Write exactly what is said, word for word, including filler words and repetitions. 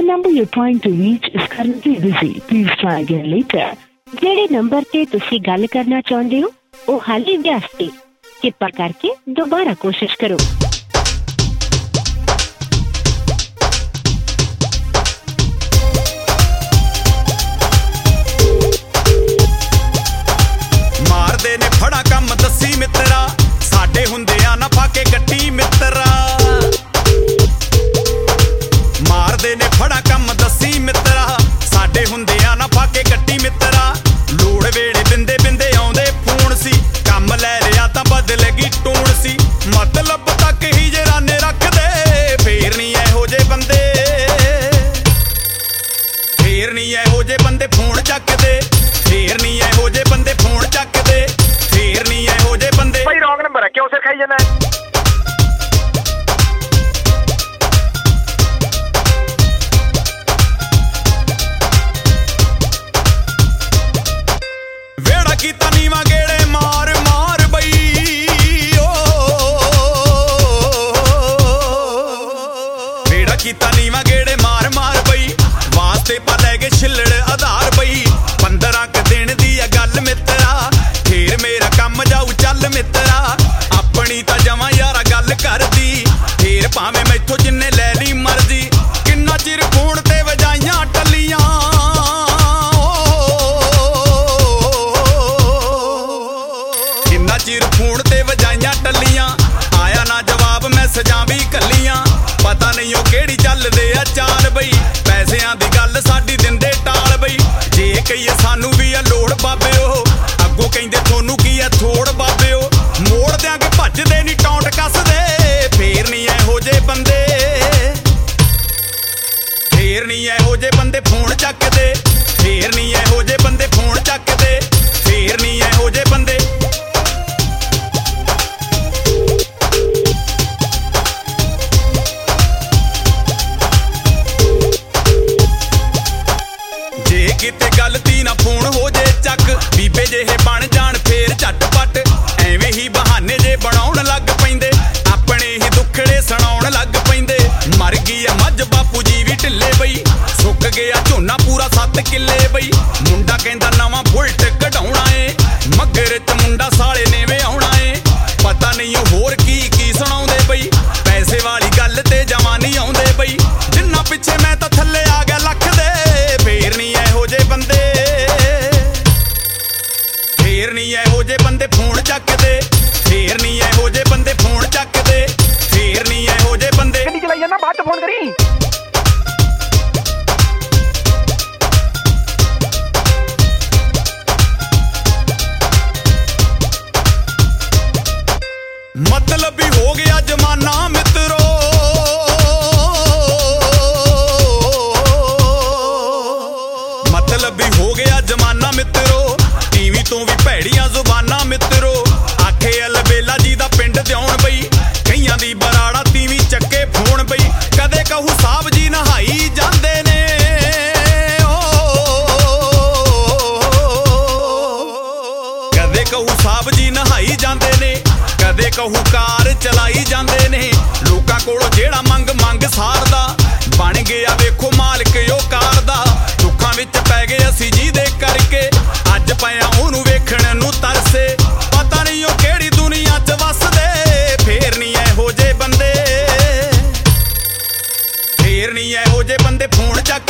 number you're trying to reach is currently busy. Please try again later. ਜਿਹੜੇ number ਤੇ ਤੁਸੀਂ ਗੱਲ ਕਰਨਾ ਚਾਹੁੰਦੇ ਹੋ ਉਹ ਹਾਲੇ ਵਿਅਸਤ ਹੈ। ਕਿਰਪਾ ਕਰਕੇ ਦੁਬਾਰਾ ਕੋਸ਼ਿਸ਼ ਕਰੋ। ਮਾਰਦੇ ਨੇ ਫੜਾ ਕੰਮ ਦੱਸੀ ਮਿੱਤਰਾ, ਸਾਡੇ ਹੁੰਦੇ ਆ ਨਾ ਫਾਕੇ ਗੱਟੀ ਮਿੱਤਰਾ। ਮਾਰਦੇ ਨੇ ਫੜਾ ਕੰਮ ਦੱਸੀ ਮਿੱਤਰਾ, ਸਾਡੇ ਹੁੰਦੇ ਆ ਨਾ ਫਾਕੇ ਗੱਟੀ ਮਿੱਤਰਾ। ਲੋੜ ਵੇਲੇ ਬਿੰਦੇ ਬਿੰਦੇ ਆਉਂਦੇ ਫੋਨ ਸੀ, ਕੰਮ ਲੈ ਲਿਆ ਤਾਂ ਬਦਲੇਗੀ ਟੂਣ ਸੀ। ਮਤਲਬ ਤੱਕ ਹੀ ਜਰਾਨੇ ਰੱਖਦੇ, ਫੇਰ ਨੀ ਇਹੋ ਜੇ ਬੰਦੇ, ਫੇਰ ਨੀ ਇਹੋ ਜੇ ਬੰਦੇ ਫੋਨ ਚੱਕਦੇ, ਫੇਰ ਨੀ ਇਹੋ ਜੇ ਬੰਦੇ ਫੋਨ ਚੱਕਦੇ, ਫੇਰ ਨੀ ਇਹੋ ਜੇ ਬੰਦੇ। ਭਾਈ ਰੌਂਗ ਨੰਬਰ ਹੈ, ਕਿਉਂ ਸਿਰ ਖਾਈ ਜਾਂਦਾ? ਵੇੜਾ ਕੀਤਾ ਨੀਵਾਂ ਗੇੜੇ ਮਾਰ ਮਾਰ ਬਈ, ਓ ਵੇੜਾ ਕੀਤਾ ਨੀਵਾਂ ਗੇੜੇ ਮਾਰ ਮਾਰ ਬਈ। ਵਾਸਤੇ ਪਾ ਲੈ ਗਏ ਛਿੱਲੜ ਆਧਾਰ ਬਈ। ਪੰਦਰਾਂ ਕੁ ਦਿਨ ਦੀ ਆ ਗੱਲ ਮਿੱਤਰਾ, ਫੇਰ ਮੇਰਾ ਕੰਮ ਜਾਊ ਚੱਲ ਮਿੱਤਰਾ। ਆਪਣੀ ਤਾਂ ਜਮਾਂ ਯਾਰਾ ਗੱਲ ਕਰਦੀ, ਫੇਰ ਭਾਵੇਂ ਮੈਥੋਂ ਜਿੰਨੇ ਲੈ ਲਈ ਮਰਜ਼ੀ। ਕਿੰਨਾ ਚਿਰ ਫੋਨ ਤੇ ਵਜਾਈਆਂ ਟੱਲੀਆਂ, ਕਿੰਨਾ ਚਿਰ ਫੋਨ ਤੇ ਵਜਾਈਆਂ ਟੱਲੀਆਂ। ਆਇਆ ਨਾ ਜਵਾਬ ਮੈਸੇਜਾਂ ਵੀ ਕੱਲੀਆਂ, ਪਤਾ ਨਹੀਂ ਉਹ ਕਿਹੜੀ ਚੱਲਦੇ ਆ ਚਾਲ ਬਈ। ਪੈਸਿਆਂ ਦੀ ਗੱਲ ਸਾਡੀ ਦਿੰਦੇ ਟਾਲ ਬਈ, ਜੇ ਕਹੀਏ ਸਾਨੂੰ ਵੀ ਆ ਲੋੜ ਬਾਬਿਓ, ਅੱਗੋਂ ਕਹਿੰਦੇ ਤੁਹਾਨੂੰ ਕੀ ਆ ਥੋੜ ਬਾਬਿਓ। ਮੋੜ ਦਿਆਂਗੇ ਭੱਜਦੇ ਨੀ ਟੌਂਟ ਕੱਸਦੇ, ਫੇਰ ਨੀ ਇਹੋ ਜੇ ਬੰਦੇ, ਫੇਰ ਨੀ ਇਹੋ ਜੇ ਬੰਦੇ ਫੋਨ ਚੱਕਦੇ, ਫੇਰ ਨੀ ਇਹੋ ਜੇ ਬੰਦੇ ਫੋਨ ਚੱਕਦੇ, ਫੇਰ ਨੀ ਇਹੋ ਜੇ ਬੰਦੇ। ਜੇ ਕਿਤੇ ਗਲਤੀ ਨਾ ਫੋਨ ਹੋ ਜੇ ਚੱਕ, ਬੀਬੇ ਜਿਹੇ ਬਣ ਜਾਣ ਫੇਰ ਝਟਪਟ। ਐਵੇਂ ਹੀ ਬਹਾਨੇ ਜੇ ਬਣਾਉਣ ਲੱਗ ਪੈਂਦੇ, ਆਪਣੇ ਹੀ ਦੁੱਖੜੇ ਸੁਣਾਉਣ ਲੱਗ ਪੈਂਦੇ। ਮਰ ਗਈ ਆ ਮੱਝ ਬਾਪੂ ਜੀ ਵੀ ਢਿੱਲੇ ਬਈ, ਸੁੱਕ ਗਿਆ ਝੋਨਾ ਪੂਰਾ ਸੱਤ ਕਿੱਲੇ ਬਈ। ਮੁੰਡਾ ਕਹਿੰਦਾ ਨਵਾਂ ਬੁਲਟ ਕਢਾਉਣਾ ਏ, ਮੱਗਰ ਚ ਮੁੰਡਾ ਸਾਲੇ ਨੇ ਵੇ ਆਉਣਾ ਏ। ਪਤਾ ਨਹੀਂ ਉਹ ਹੋਰ ਕੀ ਕੀ ਸੁਣਾਉਂਦੇ ਬਈ, ਪੈਸੇ ਵਾਲੀ ਗੱਲ ਤੇ ਜਮਾਂ ਨਹੀਂ ਆਉਂਦੇ ਬਈ। ਜਿੰਨਾ ਪਿੱਛੇ ਮੈਂ ਤਾਂ ਥੱਲੇ ਆ ਗਿਆ ਲੱਖ ਦੇ, ਫੇਰ ਨੀ ਇਹੋ ਜੇ ਬੰਦੇ, ਫੇਰ ਨੀ ਇਹੋ ਜੇ ਬੰਦੇ ਫੋਨ ਚੱਕਦੇ, ਫੇਰ ਨੀ ਇਹੋ ਜੇ ਬੰਦੇ ਫੋਨ ਚੱਕਦੇ, ਫੇਰ ਨੀ ਇਹੋ ਜੇ ਬੰਦੇ। ਗੱਡੀ ਚਲਾਈ ਜਾਂਦਾ, ਬਾਅਦ ਚ ਫੋਨ ਕਰੀ। ਮਤਲਬ ਹੀ ਹੋ ਗਿਆ ਜ਼ਮਾਨਾ ਮਿੱਤਰੋ, ਮਤਲਬ ਹੀ ਹੋ ਗਿਆ ਜ਼ਮਾਨਾ ਮਿੱਤਰੋ। ਟੀਵੀ ਤੋਂ ਵੀ ਭੈੜੀਆਂ ਜ਼ੁਬਾਨਾਂ ਮਿੱਤਰੋ, ਆਖੇ ਅਲਬੇਲਾ ਜੀ ਦਾ ਪਿੰਡ ਦਿਉਣ ਬਈ। ਕਈਆਂ ਦੀ ਬਰਾੜਾ ਤੀਵੀਂ ਚੱਕੇ ਫੋਨ ਬਈ। ਕਦੇ ਕਹੂ ਸਾਹਿਬ ਜੀ ਨਹਾਈ ਜਾਂਦੇ ਨੇ, ਕਦੇ ਕਹੂ ਸਾਹਿਬ ਜੀ ਨਹਾਈ ਜਾਂਦੇ ਨੇ, ਕਦੇ ਕਹੂ ਕਾਰ ਚਲਾਈ ਜਾਂਦੇ ਨੇ। ਲੋਕਾਂ ਕੋਲੋਂ ਜਿਹੜਾ ਮੰਗ ਮੰਗ ਸਾਰਦਾ, ਬਣ ਗਿਆ ਵੇਖੋ ਮਾਲਕ ਉਹ ਕਾਰ ਦਾ। ਦੁੱਖਾਂ ਵਿੱਚ ਪੈ ਗਏ ਅਸੀਂ ਜਿਹਦੇ ਕਰਕੇ, ਅੱਜ ਪਿਆ ਉਹਨੂੰ ਵੇਖਣ ਨੂੰ ਤਰਸੇ। ਪਤਾ ਨਹੀਂ ਉਹ ਕਿਹੜੀ ਦੁਨੀਆ 'ਚ ਵੱਸਦੇ, ਫੇਰ ਨੀ ਇਹੋ ਜੇ ਬੰਦੇ, ਫੇਰ ਨੀ ਇਹੋ ਜੇ ਬੰਦੇ ਫੋਨ ਚੱਕ